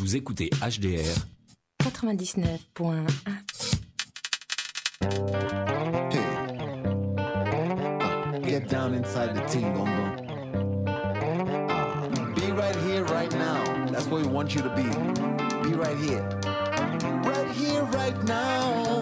Vous écoutez HDR 99.1. Get down inside the team, Gongo. Be right here, right now. That's where we want you to be. Be right here. Right here, right now.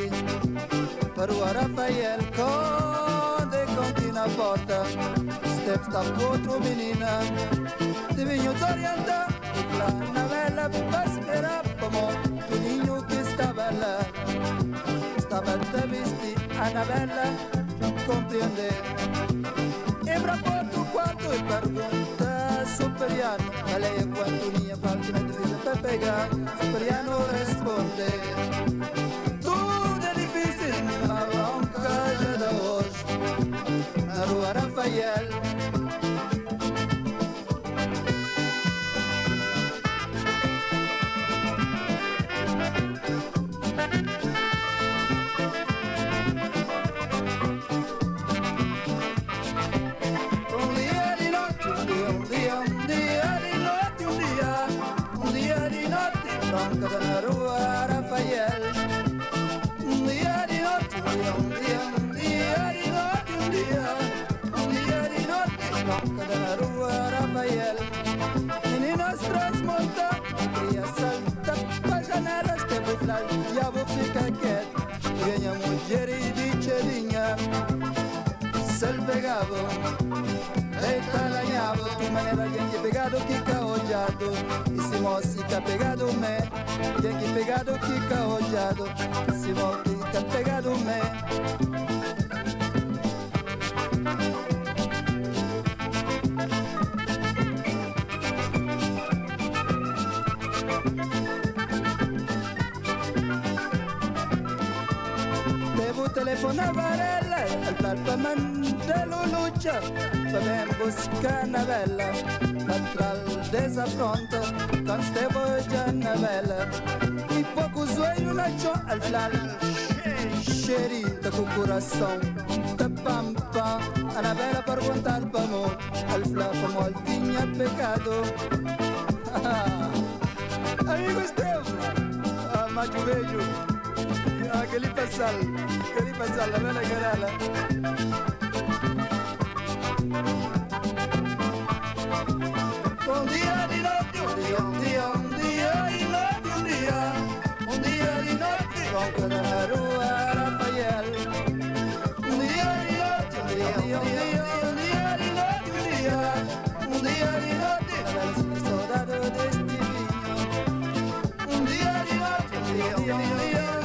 Para o Rafael, Conde, Contina, Porta, está outro menina. De vinho orienta, lá na vela, para esperar como menino que estava lá. Estava a vestir a novela, compreender. Embra por quanto e pergunta superiano. A lei é quanto minha falta na divisa para pegar. Superiano responde. Tudo é difícil na longa de hoje. Na rua Rafael. Na rua Rafael. Um dia de noite, um dia de noite, um dia de noite, na rua Rafael. Meninas transmonta, queria saltar para janelas, teve flash, já vou ficar quieto. Venha mulher e bicheirinha, se ele pegava, eita lanhava, de maneira gente pegado que caojado. E se moça pegado me, gente pegado que caojado. Se moça pegado me. Telefonava ela, al palpamento lucha, podem buscar na vela, natural desafronta, quando estevo já na vela. E pouco zoeiro na chão, al flal, cheirinho com o coração, da pampa, a na vela perguntar para mim, al flal como ele tinha pecado. Amigo Estevo, macho beijo. Aquele passal, la vela garala. Um dia de noite, um dia de noite, um dia de noite, ronca na rua Rafael. Um dia de noite, um dia de noite, um dia de noite, saudade deste vinho. Um dia de noite, um dia de noite.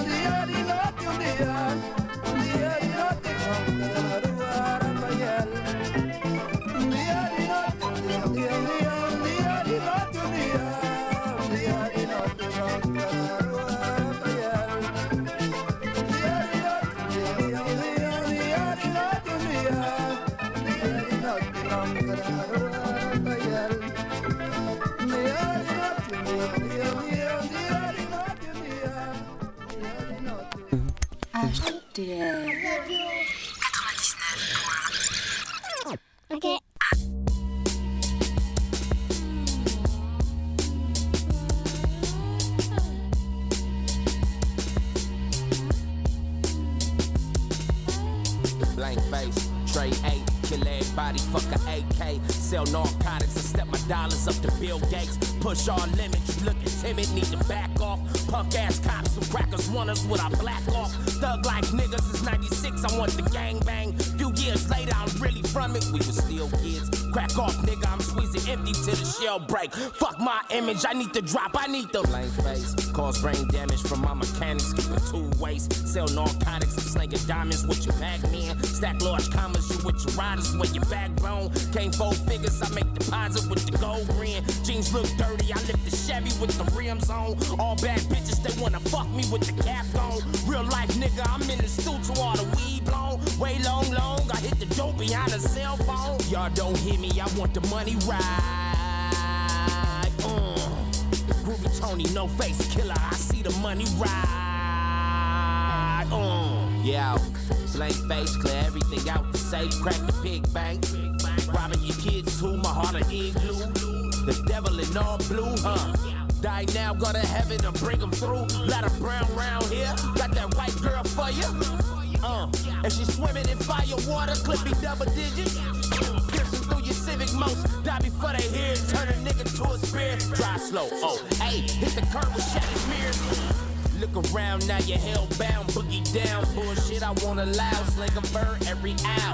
Okay. Blank face, trade 8, kill everybody, fuck a AK. Sell narcotics and step my dollars up to Bill Gates. Push all limits, you looking timid, need to back off. Punk ass cops and crackers want us with our black off. Thug life niggas is 96, I want the gang bang. Few years later, I'm really from it, we was still kids. Crack off, nigga, I'm squeezing empty till the shell break. Fuck my image, I need to drop, I need the blank face. Cause brain damage from my mechanics, keep it 2 ways. Sell narcotics and slinging diamonds with your bag man. Stack large commas, you with your riders, with your backbone. Came 4 figures, I make deposit with the gold grin. Jeans look dirty, I lift the Chevy with the rims on. All bad bitches, they wanna fuck me with the cap on. Real life nigga, I'm in the stew to all the weed blown. Way long, I hit the dope behind the cell phone. Y'all don't hear me, I want the money right. Groovy Tony, no face killer, I see the money right. Yeah, blank face, clear everything out the safe, crack the big bank. Robbing your kids too, my heart an igloo. The devil in all blue, Die now, go to heaven to bring them through. Lot of brown round here, got that white girl for you. And she swimming in fire water, clip me double digits. Piercing through your civic mouse, die before they hear it. Turn a nigga to a spear, drive slow. Hey, hit the curb with shattered mirrors. Look around, now you're hellbound, boogie down. Bullshit I won't allow, sling a bird every hour.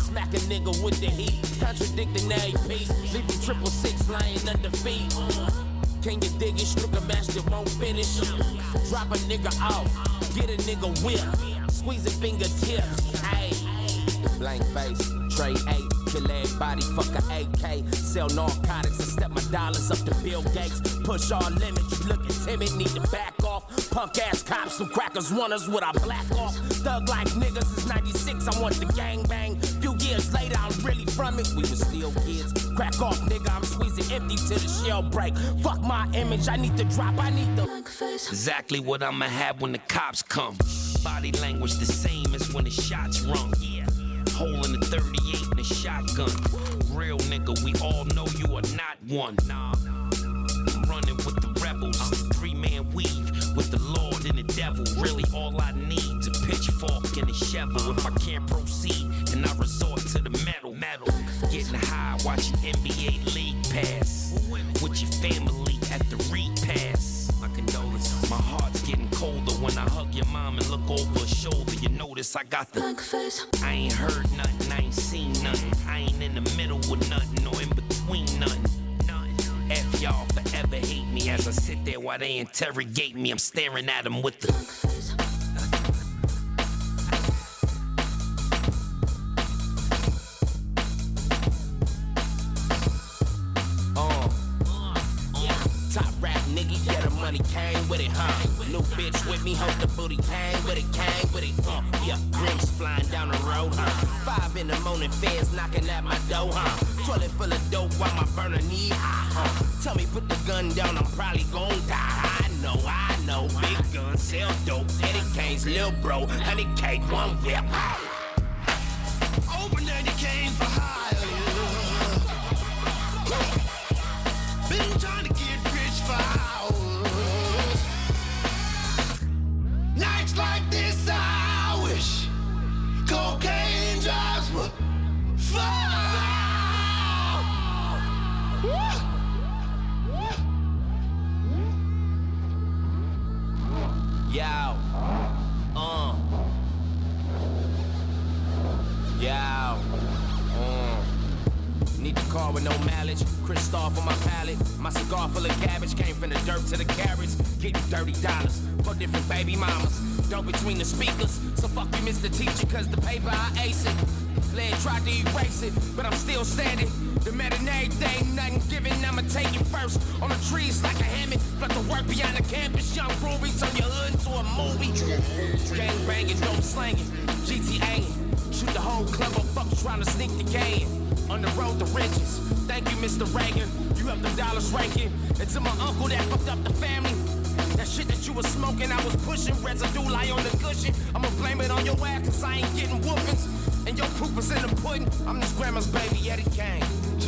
smack a nigga with the heat. Contradicting every piece, leaving 666 lying under feet. Can you dig it? Stricker master won't finish. Drop a nigga off, get a nigga whip. Squeeze a fingertips, ayy. Blank face, trade 8, kill everybody, fuck a AK. Sell narcotics and step my dollars up to Bill Gates. Push all limits, you looking timid, need to back off. Punk ass cops, some crackers want us with our black off. Thug like niggas is 96, I want the gang bang. Few years later, I'm really from it, we was still kids. Crack off, nigga, I'm squeezing empty till the shell break. Fuck my image, I need to drop, I need the exactly what I'ma have when the cops come. Body language the same as when the shots rung. Yeah. Hole in the 38 and a shotgun. Real nigga, we all know you are not one. Nah, I'm running with the rebels. Three-man weave with the Lord and the devil. Really all I need's a pitchfork and a shovel. If I can't proceed, then I resort to the metal. Getting high, watching NBA League Pass. With your family at the repass. My condolences. My heart's getting colder when I hug your mom and look over her shoulder. You notice I got the face. I ain't heard nothing, I ain't seen nothing. I ain't in the middle with nothing or in between nothing. F y'all forever hate me as I sit there while they interrogate me. I'm staring at them with the money came with it, huh? New bitch with me, hope the booty came with it, yeah, rims flying down the road, huh? 5 in the morning, feds knocking at my door, huh? Toilet full of dope while my burner need high, huh? Tell me put the gun down, I'm probably gon' die. I know, big gun, sell dope, Eddie Kane's lil' bro, 100K, one whip. Open Eddie Kane for hire. Been trying to get rich for hours. Nights like this, I wish cocaine drives were far. Yo, need the car with no mileage, Christoph on my palate. My cigar full of cabbage came from the dirt to the carrots. Getting $30 for different baby mamas. Dope between the speakers, so fuck you, Mr. Teacher, cause the paper I ace it. Lead tried to erase it, but I'm still standing. The matinee thing, nothing given, I'ma take it first. On the trees like a hammock, flood the work beyond the campus. Young Ruby, turn your hood into a movie. Gang banging, dope slanging, GTA. Shoot the whole club up, fuck trying to sneak the game. On the road to riches, thank you, Mr. Reagan. You have them dollars ranking. And to my uncle that fucked up the family. That shit that you was smoking, I was pushing. Residue lie on the cushion. I'ma blame it on your ass, cause I ain't getting whoopings. And your proof is in the pudding. I'm this grandma's baby, Eddie Kane.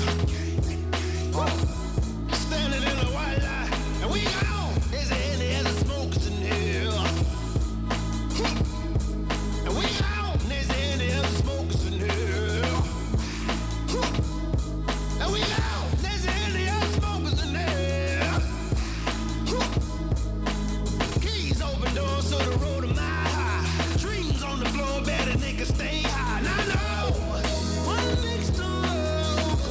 Standing in the white light, and we gone. Is there any other smokers in here? And we gone. Is there any other smokers in here? And we gone. Is there any other smokers in here? Keys open doors to the road a mile high. Dreams on the floor, better niggas stay high. And I know one next door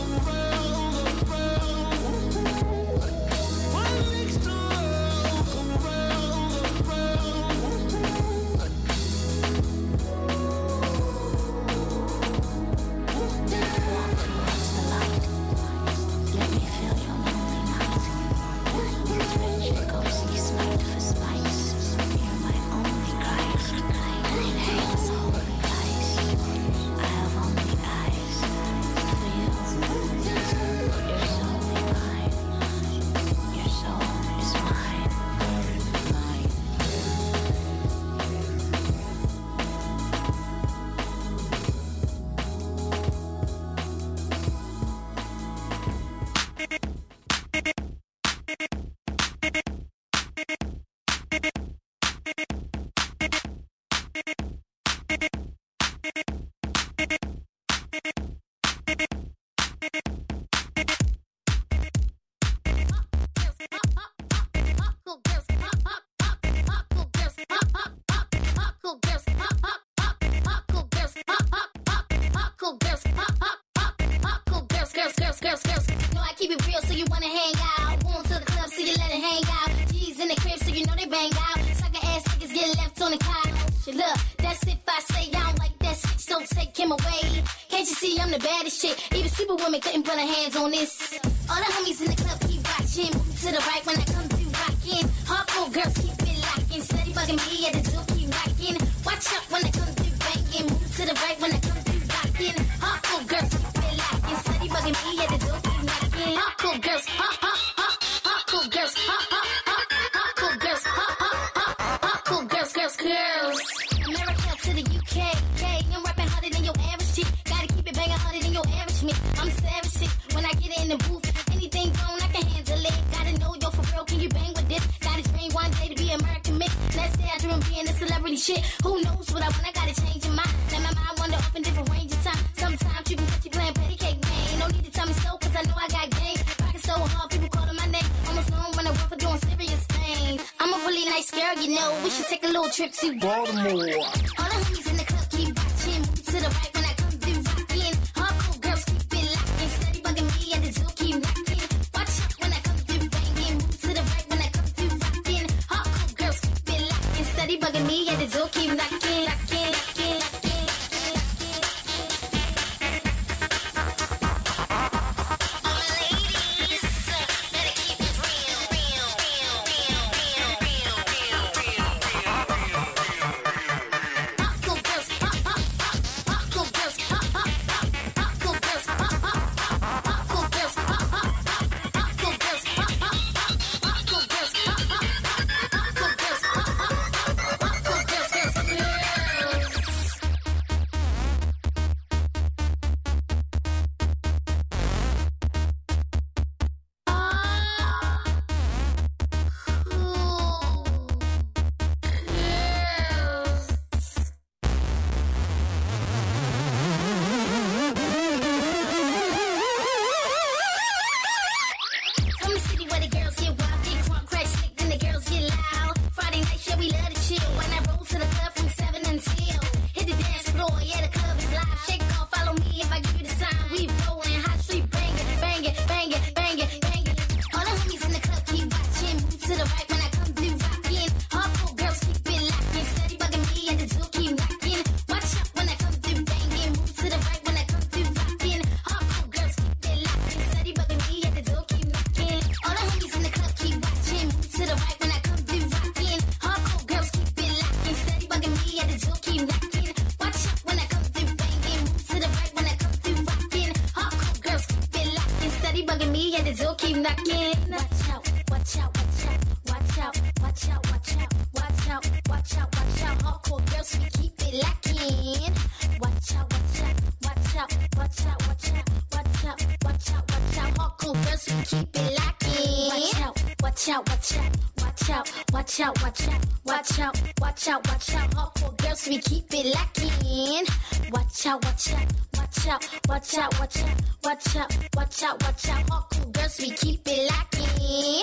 girls. Know I keep it real, so you wanna hang out. Going to the club, so you let it hang out. G's in the crib, so you know they bang out. Sucker ass niggas get left on the couch. Look, that's if I say I don't like that shit, don't take him away. Can't you see I'm the baddest shit? Even Superwoman couldn't put her hands on this. All the homies in the club keep watching. Moving to the right when I come through rocking. Hardcore girls keep it locking. Steady bugging me at the door, keep rocking. Watch out when I come through banging. Moving to the right when I come through rocking. Hardcore girls keep it locking. Steady bugging me at the door, keep rocking. Hardcore girls, hardcore girls, hardcore girls, hardcore girls, girls. America to the UK, I'm rapping harder than your average chick. Gotta keep it banging harder than your average me. I'm savage shit when I get in the booth. Anything wrong, I can handle it. Gotta know yo for real, can you bang with this? Got a dream one day to be American mix. Next day I dream being a celebrity shit. Who knows what I want? I gotta change your mind. Let my mind wander off in different range of time. Sometimes you can catch you playing patty cake game. No need to tell me so, cause I know I got game. Rockin' so hard, people calling my name. Almost known when I work for doing serious things. I'm a really nice girl, you know. We should take a little trip to Baltimore. All the homies in the club keep watching. Move to the right when I come through rockin'. Hardcore girls keep it locking. Steady bugging me at the door, keep rockin'. Watch out when I come through banging. Move to the right when I come through rockin'. Hardcore girls keep it locking. Steady bugging me at the door, keep rockin', rockin', rockin', rockin'. Hardcore girls, we keep it locking. Watch out, watch out, watch out, watch out, watch out, watch out, watch out, watch out. Hardcore girls, we keep it locking.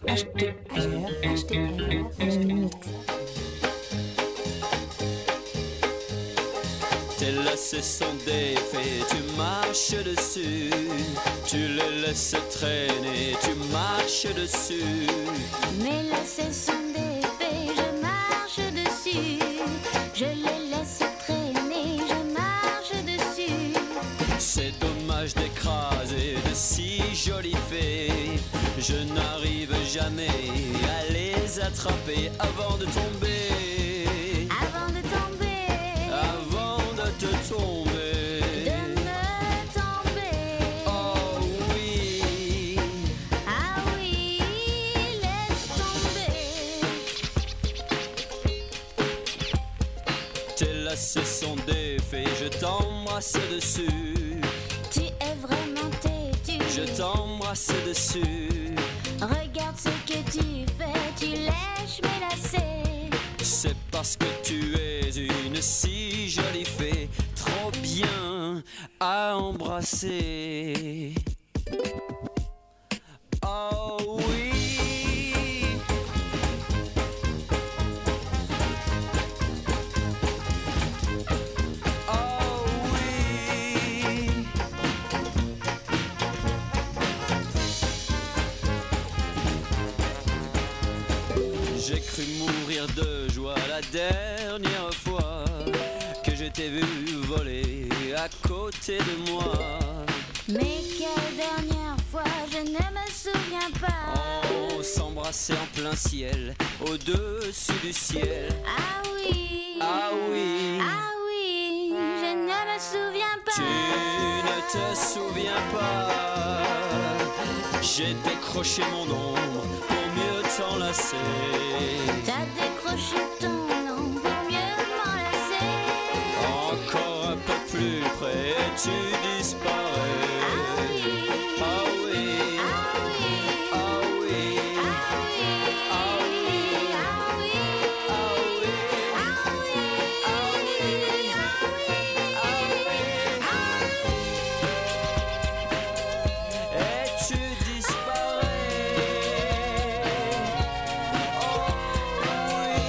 Achetez ailleurs, achetez ailleurs, achetez mix. Tes lacets sont défaits, tu marches dessus. Tu les laisses traîner, tu marches dessus. Mes lacets sont défaits, je marche dessus. Je les laisse traîner, je marche dessus. C'est dommage d'écraser de si jolies fées. Je n'arrive jamais à les attraper avant de tomber. Avant de tomber, Avant de te tomber. de me tomber. Oh oui. Ah oui, laisse tomber. Tes lacets sont défaits, je t'embrasse dessus. Tu es vraiment têtu. Je t'embrasse dessus. Regarde ce que tu fais, tu lèches mes lacets. C'est parce que tu es une si jolie fée, trop bien à embrasser. Oh oui. Oh oui. J'ai cru mourir de joie la dernière fois que je t'ai vu voler à côté de moi. Mais quelle dernière fois, je ne me souviens pas. Oh, s'embrasser en plein ciel, au-dessus du ciel. Ah oui, Ah oui, ah oui, je ne me souviens pas. tu ne te souviens pas. J'ai décroché mon ombre pour mieux t'enlacer. T'as décroché ton nom pour mieux m'enlacer. Encore un peu plus près, tu disparais. Ah oui, Ah oui, ah oui, ah oui, ah oui, ah oui, ah oui, ah oui, ah oui, ah oui, et tu disparais. Oh oui,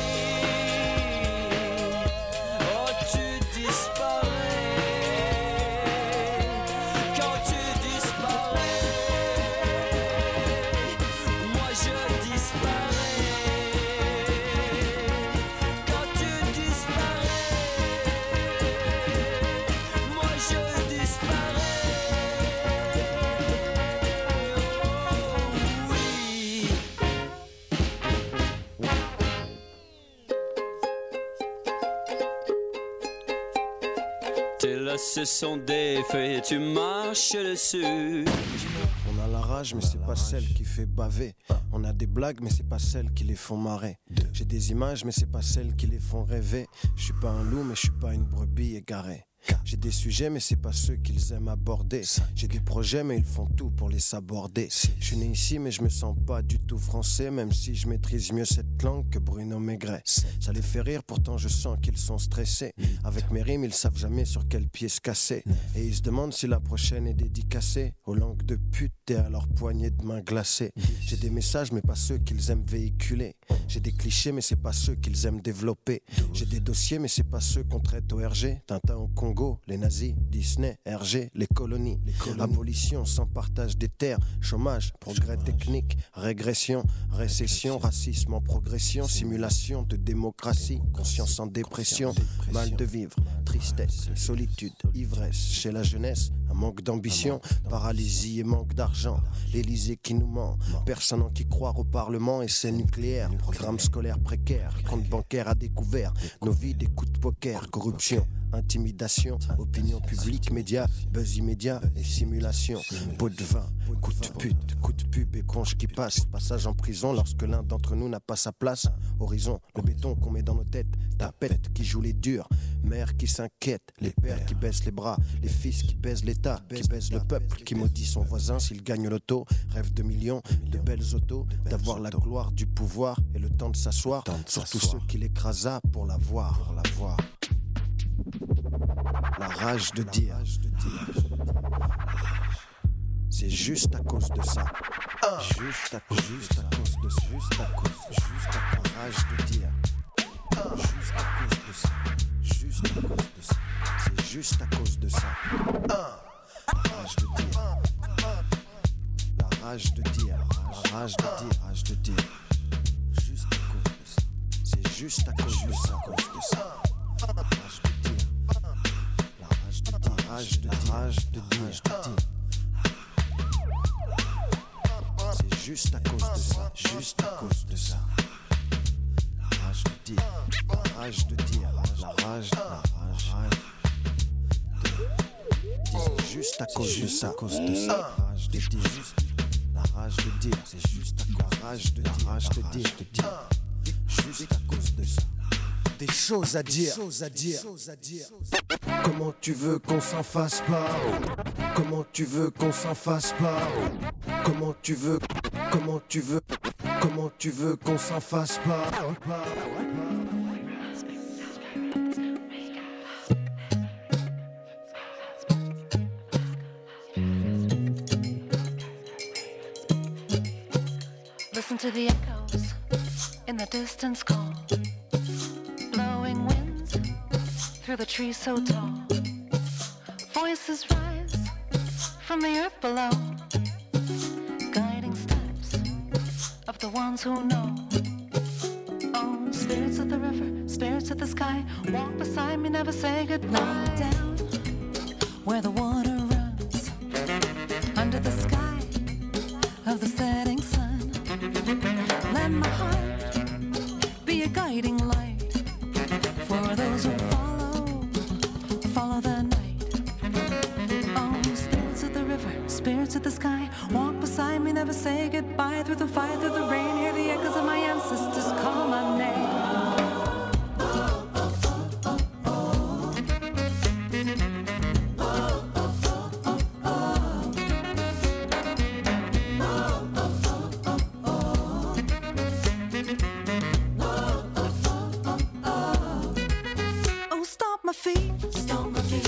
oh tu disparais. Quand tu disparais, moi je disparais. Quand tu disparais, moi je disparais. Oh oui. Tes lacets sont défaits, tu marches dessus. On a la rage mais c'est pas celle qui fait baver. On a des blagues mais c'est pas celles qui les font marrer. J'ai des images mais c'est pas celles qui les font rêver. Je suis pas un loup mais je suis pas une brebis égarée. J'ai des sujets mais c'est pas ceux qu'ils aiment aborder. J'ai des projets mais ils font tout pour les saborder. Je suis né ici mais je me sens pas du tout français, même si je maîtrise mieux cette langue que Bruno Maigret. Ça les fait rire, pourtant je sens qu'ils sont stressés. Avec mes rimes ils savent jamais sur quel pied se casser. Et ils se demandent si la prochaine est dédicacée aux langues de pute et à leurs poignées de main glacées. J'ai des messages mais pas ceux qu'ils aiment véhiculer. J'ai des clichés mais c'est pas ceux qu'ils aiment développer. J'ai des dossiers mais c'est pas ceux qu'on traite au RG. Tintin au Congo, les nazis, Disney, RG, les colonies. Abolition sans partage des terres, chômage, progrès technique, régression, récession, racisme en progression, simulation de démocratie, conscience en dépression, mal de vivre, tristesse, solitude, ivresse chez la jeunesse, un manque d'ambition, paralysie et manque d'argent, l'Élysée qui nous ment, personne en qui croire au Parlement et c'est nucléaire, programme scolaire précaire, compte bancaire à découvert, nos vies des coups de poker, corruption, intimidation, opinion publique, médias, buzz immédiat et simulation, pot de vin, coup de pute, coup de pub, éponge qui passe, passage en prison lorsque l'un d'entre nous n'a pas sa place, horizon, le béton qu'on met dans nos têtes, tapette qui joue les durs, mère qui s'inquiète, les pères qui baissent les bras, les fils qui baisent l'État, qui baisent le peuple, qui maudit son voisin s'il gagne l'auto, rêve de millions, de belles autos, d'avoir la gloire du pouvoir et le temps de s'asseoir, surtout ceux qui l'écrasa pour la voir. La rage de dire, c'est juste à cause de ça. Juste à cause de ça. Juste à cause, rage de dire. Juste à cause de ça. Juste à cause de ça. C'est juste à cause de ça. Rage de dire. La rage de dire. La rage de dire. Rage de dire. Juste à cause de ça. C'est juste à cause de ça. Rage de dire. La rage de dire. Rage de dire. Rage de dire. C'est juste à cause de ça. Juste à cause de ça. Rage de dire. Rage de dire. La rage. C'est juste à cause de ça. Rage de dire. La rage de dire. C'est juste à cause. Rage de dire. Rage de dire. Juste à cause de ça. Des choses à dire. Comment tu veux qu'on s'en fasse pas? Comment tu veux qu'on s'en fasse pas? Comment tu veux qu'on s'en fasse pas? Listen to the echoes in the distance call. Blowing winds through the trees so tall. Voices rise from the earth below. Guiding steps of the ones who know. Oh, spirits of the river, spirits of the sky, walk beside me, never say goodbye. Lie down where the water runs, under the sky of the setting sun. Let my heart be a guiding light for those who follow the night. Oh, spirits of the river, spirits of the sky, walk beside me, never say goodbye. Through the fire, through the rain, hear the echoes of my ancestors call my name. Stop